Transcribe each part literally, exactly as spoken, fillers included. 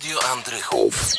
Radio Andrychów.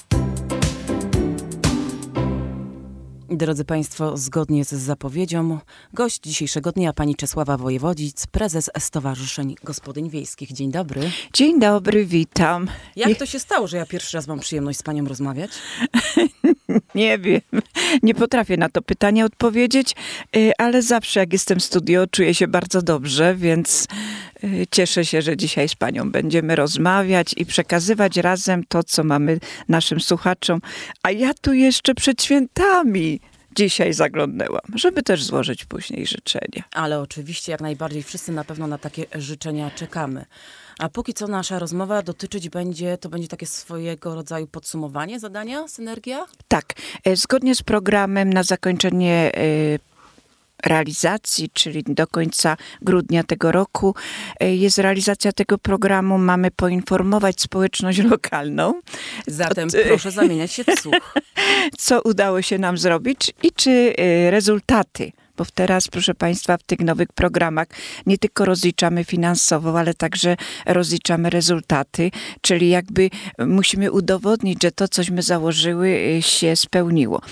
Drodzy Państwo, zgodnie z zapowiedzią, gość dzisiejszego dnia pani Czesława Wojewodzic, prezes Stowarzyszeń Gospodyń Wiejskich. Dzień dobry. Dzień dobry, witam. Jak to się stało, że ja pierwszy raz mam przyjemność z panią rozmawiać? Nie wiem, nie potrafię na to pytanie odpowiedzieć, ale zawsze jak jestem w studio, czuję się bardzo dobrze, więc cieszę się, że dzisiaj z panią będziemy rozmawiać i przekazywać razem to, co mamy naszym słuchaczom. A ja tu jeszcze przed świętami dzisiaj zaglądnęłam, żeby też złożyć później życzenia. Ale oczywiście, jak najbardziej, wszyscy na pewno na takie życzenia czekamy. A póki co nasza rozmowa dotyczyć będzie, to będzie takie swojego rodzaju podsumowanie zadania Synergia? Tak, zgodnie z programem na zakończenie realizacji, czyli do końca grudnia tego roku jest realizacja tego programu. Mamy poinformować społeczność lokalną. Zatem od, proszę zamieniać się w słuch. Co udało się nam zrobić i czy rezultaty. Bo teraz, proszę Państwa, w tych nowych programach nie tylko rozliczamy finansowo, ale także rozliczamy rezultaty, czyli jakby musimy udowodnić, że to, cośmy założyły, się spełniło.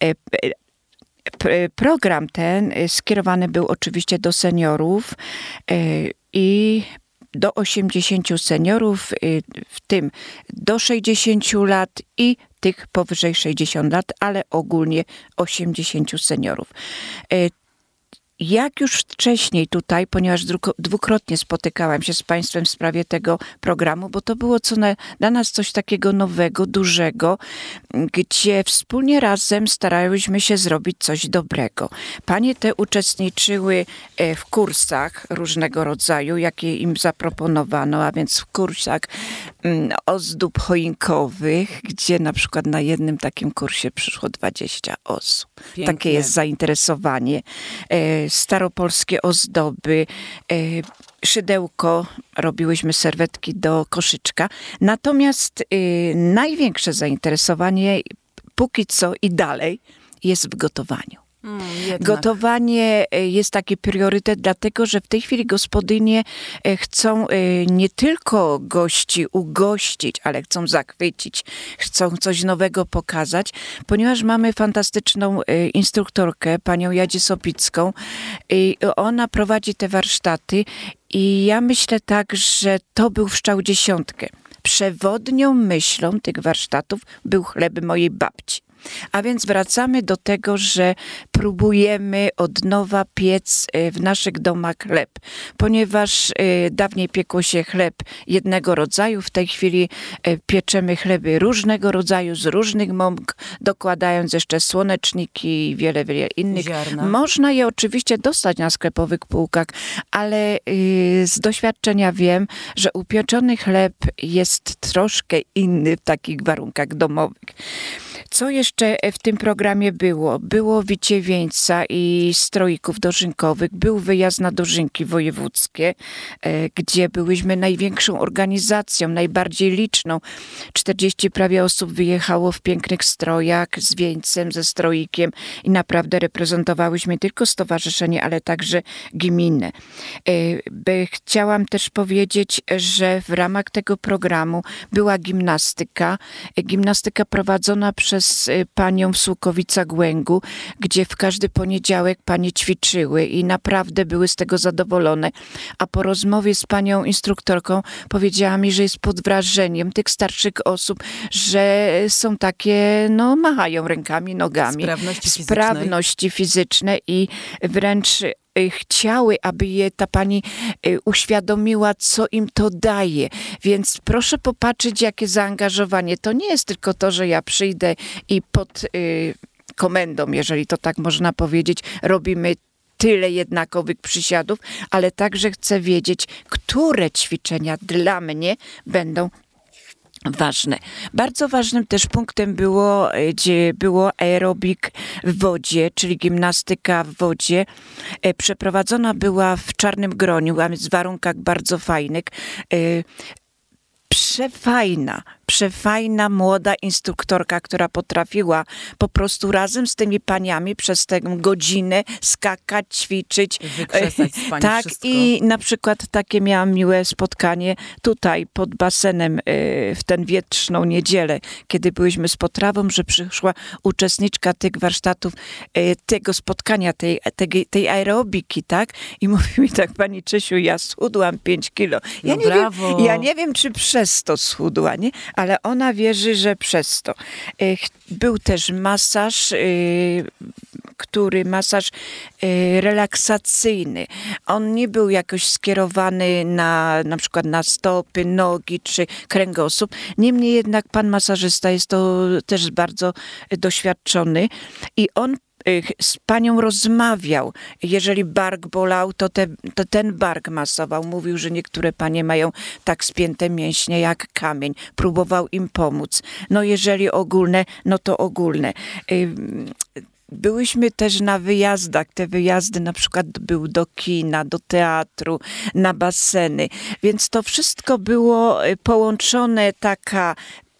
Program ten skierowany był oczywiście do seniorów i do osiemdziesięciu seniorów, w tym do sześćdziesięciu lat i tych powyżej sześćdziesięciu lat, ale ogólnie osiemdziesięciu seniorów. Jak już wcześniej tutaj, ponieważ dwukrotnie spotykałam się z Państwem w sprawie tego programu, bo to było co na, dla nas coś takiego nowego, dużego, gdzie wspólnie razem starałyśmy się zrobić coś dobrego. Panie te uczestniczyły w kursach różnego rodzaju, jakie im zaproponowano, a więc w kursach ozdób choinkowych, gdzie na przykład na jednym takim kursie przyszło dwadzieścia osób. Pięknie. Takie jest zainteresowanie. Staropolskie ozdoby, szydełko, robiłyśmy serwetki do koszyczka. Natomiast największe zainteresowanie póki co i dalej jest w gotowaniu. Mm, Gotowanie jest taki priorytet, dlatego że w tej chwili gospodynie chcą nie tylko gości ugościć, ale chcą zachwycić, chcą coś nowego pokazać, ponieważ mamy fantastyczną instruktorkę, panią Jadzie Sopicką, i ona prowadzi te warsztaty i ja myślę tak, że to był wszczał dziesiątkę. Przewodnią myślą tych warsztatów był chleb mojej babci. A więc wracamy do tego, że próbujemy od nowa piec w naszych domach chleb. Ponieważ dawniej piekło się chleb jednego rodzaju, w tej chwili pieczemy chleby różnego rodzaju, z różnych mąk, dokładając jeszcze słoneczniki i wiele, wiele innych. Ziarna. Można je oczywiście dostać na sklepowych półkach, ale z doświadczenia wiem, że upieczony chleb jest troszkę inny w takich warunkach domowych. Co jeszcze w tym programie było? Było wicie wieńca i stroików dożynkowych. Był wyjazd na dożynki wojewódzkie, gdzie byłyśmy największą organizacją, najbardziej liczną. czterdzieści prawie osób wyjechało w pięknych strojach z wieńcem, ze stroikiem i naprawdę reprezentowałyśmy tylko stowarzyszenie, ale także gminę. Chciałam też powiedzieć, że w ramach tego programu była gimnastyka. Gimnastyka prowadzona przez z panią w Słukowica-Głęgu, gdzie w każdy poniedziałek panie ćwiczyły i naprawdę były z tego zadowolone. A po rozmowie z panią instruktorką powiedziała mi, że jest pod wrażeniem tych starszych osób, że są takie, no machają rękami, nogami. Sprawności fizycznej. Sprawności fizyczne i wręcz chciały, aby je ta pani uświadomiła, co im to daje. Więc proszę popatrzeć, jakie zaangażowanie. To nie jest tylko to, że ja przyjdę i pod y, komendą, jeżeli to tak można powiedzieć, robimy tyle jednakowych przysiadów, ale także chcę wiedzieć, które ćwiczenia dla mnie będą ważne. Bardzo ważnym też punktem było, gdzie było aerobik w wodzie, czyli gimnastyka w wodzie. Przeprowadzona była w Czarnym Groniu, a więc w warunkach bardzo fajnych. przefajna, przefajna młoda instruktorka, która potrafiła po prostu razem z tymi paniami przez tę godzinę skakać, ćwiczyć. Wykrzesać z pani tak, wszystko. i na przykład takie miałam miłe spotkanie tutaj pod basenem w tę wietrzną niedzielę, kiedy byliśmy z potrawą, że przyszła uczestniczka tych warsztatów, tego spotkania, tej, tej, tej aerobiki, tak? I mówi mi tak, pani Czesiu, ja schudłam pięć kilo. Ja, No nie wiem, brawo. ja nie wiem, czy przez to schudła, nie? Ale ona wierzy, że przez to. Był też masaż, który masaż relaksacyjny. On nie był jakoś skierowany na na przykład na stopy, nogi czy kręgosłup. Niemniej jednak pan masażysta jest to też bardzo doświadczony i on z panią rozmawiał. Jeżeli bark bolał, to, te, to ten bark masował. Mówił, że niektóre panie mają tak spięte mięśnie jak kamień. Próbował im pomóc. No jeżeli ogólne, no to ogólne. Byłyśmy też na wyjazdach. Te wyjazdy na przykład były do kina, do teatru, na baseny. Więc to wszystko było połączone, taka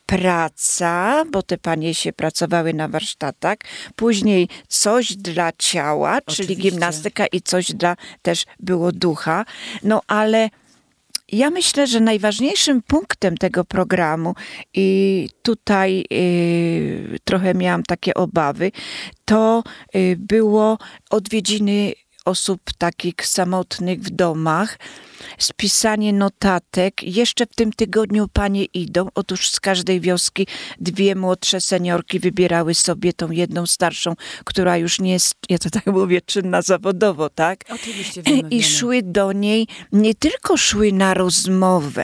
praca, bo te panie się pracowały na warsztatach, później coś dla ciała, Oczywiście. czyli gimnastyka i coś dla też było ducha. No ale ja myślę, że najważniejszym punktem tego programu i tutaj y, trochę miałam takie obawy, to y, było odwiedziny osób takich samotnych w domach, spisanie notatek. Jeszcze w tym tygodniu panie idą. Otóż z każdej wioski dwie młodsze seniorki wybierały sobie tą jedną starszą, która już nie jest, ja to tak mówię, czynna zawodowo, tak? Oczywiście wiemy, I wiemy. szły do niej, nie tylko szły na rozmowę,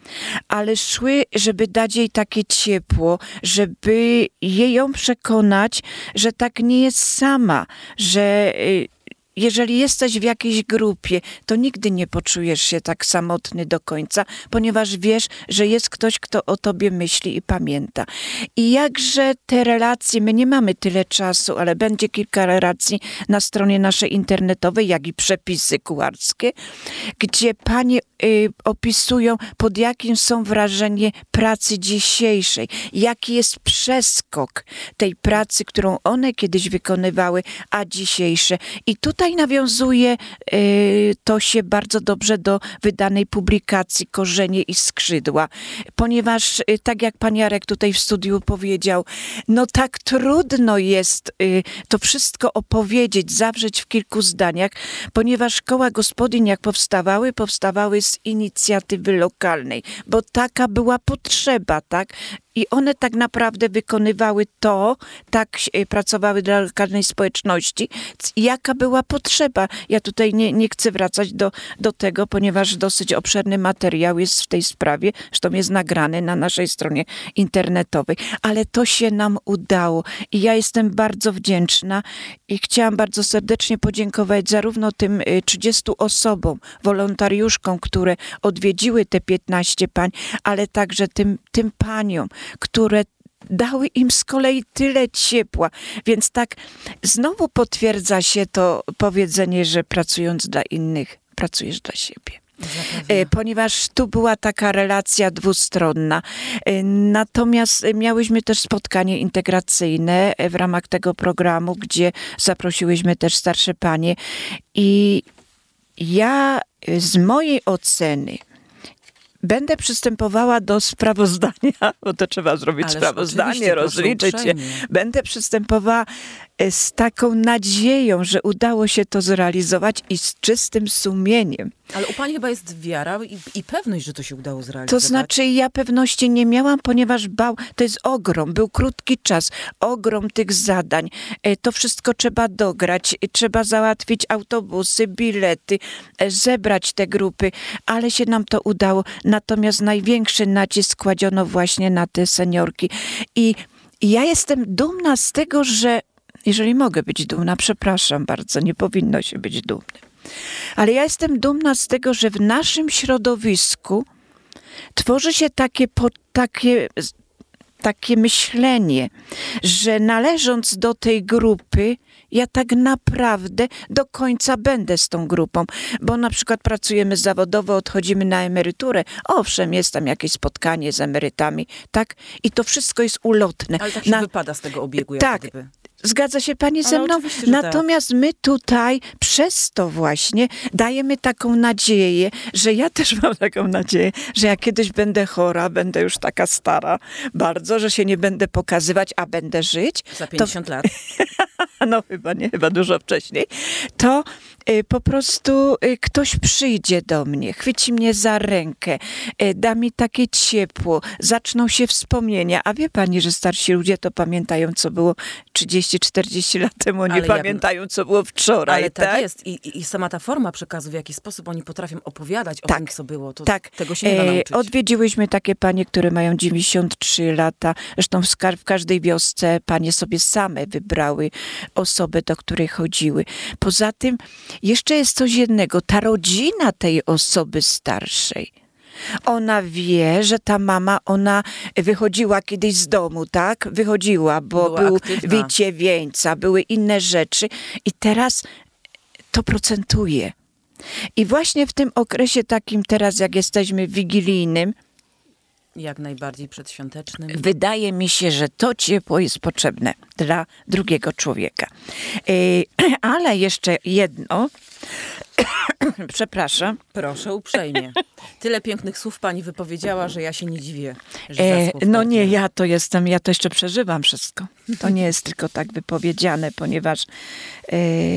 ale szły, żeby dać jej takie ciepło, żeby jej ją przekonać, że tak nie jest sama, że jeżeli jesteś w jakiejś grupie, to nigdy nie poczujesz się tak samotny do końca, ponieważ wiesz, że jest ktoś, kto o tobie myśli i pamięta. I jakże te relacje, my nie mamy tyle czasu, ale będzie kilka relacji na stronie naszej internetowej, jak i przepisy kucharskie, gdzie panie y, opisują, pod jakim są wrażenie pracy dzisiejszej, jaki jest przeskok tej pracy, którą one kiedyś wykonywały, a dzisiejsze. I tutaj Tutaj nawiązuje y, to się bardzo dobrze do wydanej publikacji Korzenie i skrzydła, ponieważ y, tak jak pan Jarek tutaj w studiu powiedział, no tak trudno jest y, to wszystko opowiedzieć, zawrzeć w kilku zdaniach, ponieważ koła gospodyń jak powstawały, powstawały z inicjatywy lokalnej, bo taka była potrzeba, tak? I one tak naprawdę wykonywały to, tak pracowały dla lokalnej społeczności, jaka była potrzeba. Ja tutaj nie, nie chcę wracać do, do tego, ponieważ dosyć obszerny materiał jest w tej sprawie, zresztą jest nagrany na naszej stronie internetowej. Ale to się nam udało i ja jestem bardzo wdzięczna i chciałam bardzo serdecznie podziękować zarówno tym trzydziestu osobom, wolontariuszkom, które odwiedziły te piętnaście pań, ale także tym, tym paniom, które dały im z kolei tyle ciepła. Więc tak znowu potwierdza się to powiedzenie, że pracując dla innych, pracujesz dla siebie. Zapewne. Ponieważ tu była taka relacja dwustronna. Natomiast miałyśmy też spotkanie integracyjne w ramach tego programu, gdzie zaprosiłyśmy też starsze panie. I ja z mojej oceny będę przystępowała do sprawozdania, bo to trzeba zrobić Ależ sprawozdanie, oczywiście, proszę rozliczyć je. uprzejmie. Będę przystępowała z taką nadzieją, że udało się to zrealizować i z czystym sumieniem. Ale u pani chyba jest wiara i, i pewność, że to się udało To zrealizować. znaczy ja pewności nie miałam, ponieważ bał, to jest ogrom, był krótki czas, ogrom tych zadań. To wszystko trzeba dograć, trzeba załatwić autobusy, bilety, zebrać te grupy, ale się nam to udało. Natomiast największy nacisk kładziono właśnie na te seniorki. I ja jestem dumna z tego, że jeżeli mogę być dumna, przepraszam bardzo, nie powinno się być dumnym. Ale ja jestem dumna z tego, że w naszym środowisku tworzy się takie, po, takie, takie myślenie, że należąc do tej grupy ja tak naprawdę do końca będę z tą grupą, bo na przykład pracujemy zawodowo, odchodzimy na emeryturę, owszem, jest tam jakieś spotkanie z emerytami, tak? I to wszystko jest ulotne. Ale tak się Na- wypada z tego obiegu, jak Tak. gdyby. Zgadza się pani ze Ale mną? oczywiście, że Natomiast my tutaj przez to właśnie dajemy taką nadzieję, że ja też mam taką nadzieję, że ja kiedyś będę chora, będę już taka stara bardzo, że się nie będę pokazywać, a będę żyć. Za pięćdziesiąt lat. No chyba nie, chyba dużo wcześniej. To y, po prostu y, ktoś przyjdzie do mnie, chwyci mnie za rękę, y, da mi takie ciepło, zaczną się wspomnienia. A wie pani, że starsi ludzie to pamiętają, co było trzydzieści czterdzieści lat temu, oni Ale ja bym- pamiętają, co było wczoraj, Ale tak, tak? jest. I, i, I sama ta forma przekazu, w jaki sposób oni potrafią opowiadać o Tak. tym, co było, to Tak. tego się nie da E, nauczyć. Odwiedziłyśmy takie panie, które mają dziewięćdziesiąt trzy lata. Zresztą w, ska- w każdej wiosce panie sobie same wybrały osobę, do której chodziły. Poza tym jeszcze jest coś jednego. Ta rodzina tej osoby starszej. Ona wie, że ta mama, ona wychodziła kiedyś z domu, tak? Wychodziła, bo Była był aktywna. wycie wieńca, były inne rzeczy. I teraz to procentuje. I właśnie w tym okresie takim teraz, jak jesteśmy wigilijnym, Jak najbardziej przedświątecznym. wydaje mi się, że to ciepło jest potrzebne dla drugiego człowieka. Yy, ale jeszcze jedno, przepraszam, Proszę uprzejmie. Tyle pięknych słów pani wypowiedziała, że ja się nie dziwię, że e, za słów no tak nie, jest. ja to jestem, ja to jeszcze przeżywam wszystko. To nie jest tylko tak wypowiedziane, ponieważ yy,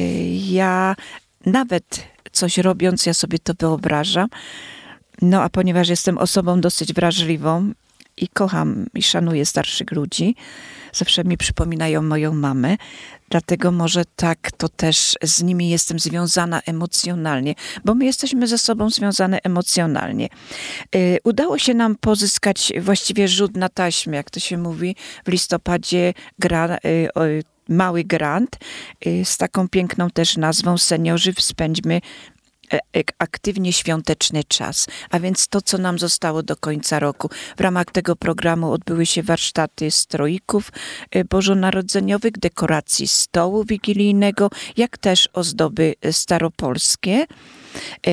ja nawet coś robiąc, ja sobie to wyobrażam. No a ponieważ jestem osobą dosyć wrażliwą i kocham i szanuję starszych ludzi, zawsze mi przypominają moją mamę, dlatego może tak to też z nimi jestem związana emocjonalnie, bo my jesteśmy ze sobą związane emocjonalnie. Y, udało się nam pozyskać właściwie rzut na taśmę, jak to się mówi, w listopadzie gra, y, o, mały grant y, z taką piękną też nazwą Seniorzy spędźmy e- aktywnie świąteczny czas. A więc to, co nam zostało do końca roku. W ramach tego programu odbyły się warsztaty stroików e, bożonarodzeniowych, dekoracji stołu wigilijnego, jak też ozdoby staropolskie, e,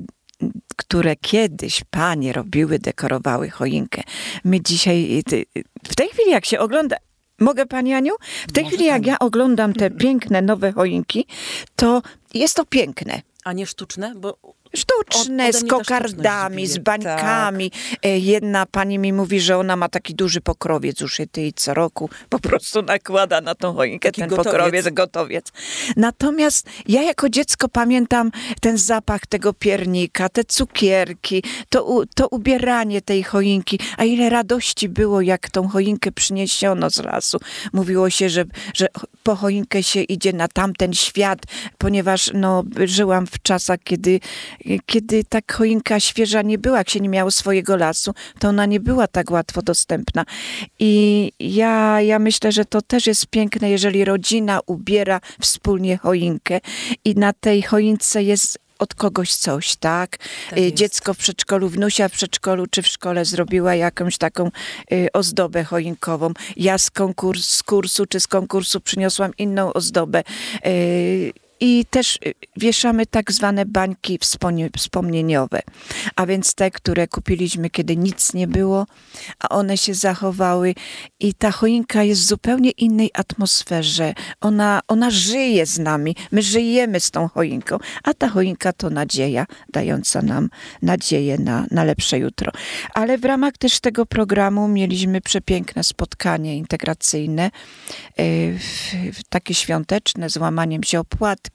które kiedyś panie robiły, dekorowały choinkę. My dzisiaj, ty- w tej chwili jak się ogląda, mogę pani Aniu? W tej Może chwili jak pani. ja oglądam te piękne nowe choinki, to jest to piękne. A nie sztuczne? Bo Sztuczne, Ode z mnie ta kokardami, sztuczność z bije. bańkami. E, Jedna pani mi mówi, że ona ma taki duży pokrowiec uszyty i co roku po prostu nakłada na tą choinkę Taki ten gotowiec. pokrowiec, gotowiec. Natomiast ja jako dziecko pamiętam ten zapach tego piernika, te cukierki, to, u, to ubieranie tej choinki, a ile radości było, jak tą choinkę przyniesiono z lasu. Mówiło się, że, że po choinkę się idzie na tamten świat, ponieważ no, żyłam w czasach, kiedy kiedy tak choinka świeża nie była, jak się nie miało swojego lasu, to ona nie była tak łatwo dostępna. I ja, ja myślę, że to też jest piękne, jeżeli rodzina ubiera wspólnie choinkę i na tej choince jest od kogoś coś, tak? Tak Y, jest. Dziecko w przedszkolu, wnusia w przedszkolu czy w szkole zrobiła jakąś taką y, ozdobę choinkową. Ja z, konkurs, z kursu czy z konkursu przyniosłam inną ozdobę. Y, I też y, wieszamy tak zwane bańki wspomnie- wspomnieniowe. A więc te, które kupiliśmy, kiedy nic nie było, a one się zachowały. I ta choinka jest w zupełnie innej atmosferze. Ona, ona żyje z nami. My żyjemy z tą choinką. A ta choinka to nadzieja, dająca nam nadzieję na, na lepsze jutro. Ale w ramach też tego programu mieliśmy przepiękne spotkanie integracyjne, y, w- w takie świąteczne, z łamaniem się opłatkiem,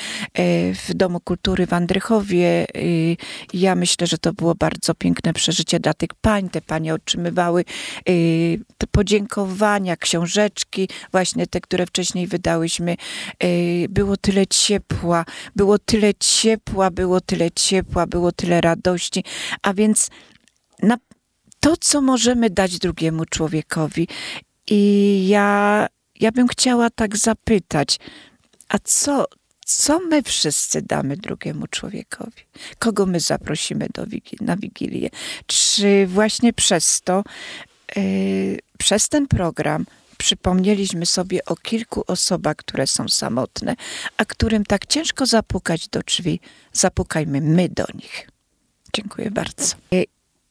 y, w Domu Kultury w Andrychowie. Y, Ja myślę, że to było bardzo piękne przeżycie dla tych pań. Te panie otrzymywały y, te podziękowania, książeczki, właśnie te, które wcześniej wydałyśmy. Y, Było tyle ciepła, było tyle ciepła, było tyle ciepła, było tyle radości. A więc na to, co możemy dać drugiemu człowiekowi. I ja, ja bym chciała tak zapytać, a co, co my wszyscy damy drugiemu człowiekowi? Kogo my zaprosimy do wigi- na Wigilię? Czy właśnie przez to, yy, przez ten program, przypomnieliśmy sobie o kilku osobach, które są samotne, a którym tak ciężko zapukać do drzwi. Zapukajmy my do nich. Dziękuję bardzo.